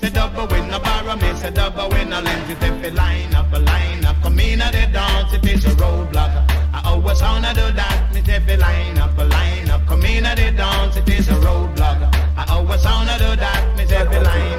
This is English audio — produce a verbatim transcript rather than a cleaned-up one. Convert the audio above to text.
Me double win a borrow, me say double win a length. It if it line up, a line up. Come in at the dance, it is a roadblock. I always wanna do that. Me say if it line up, a line up. Come in at the dance, it is a roadblock. I always wanna do that. Me say if it line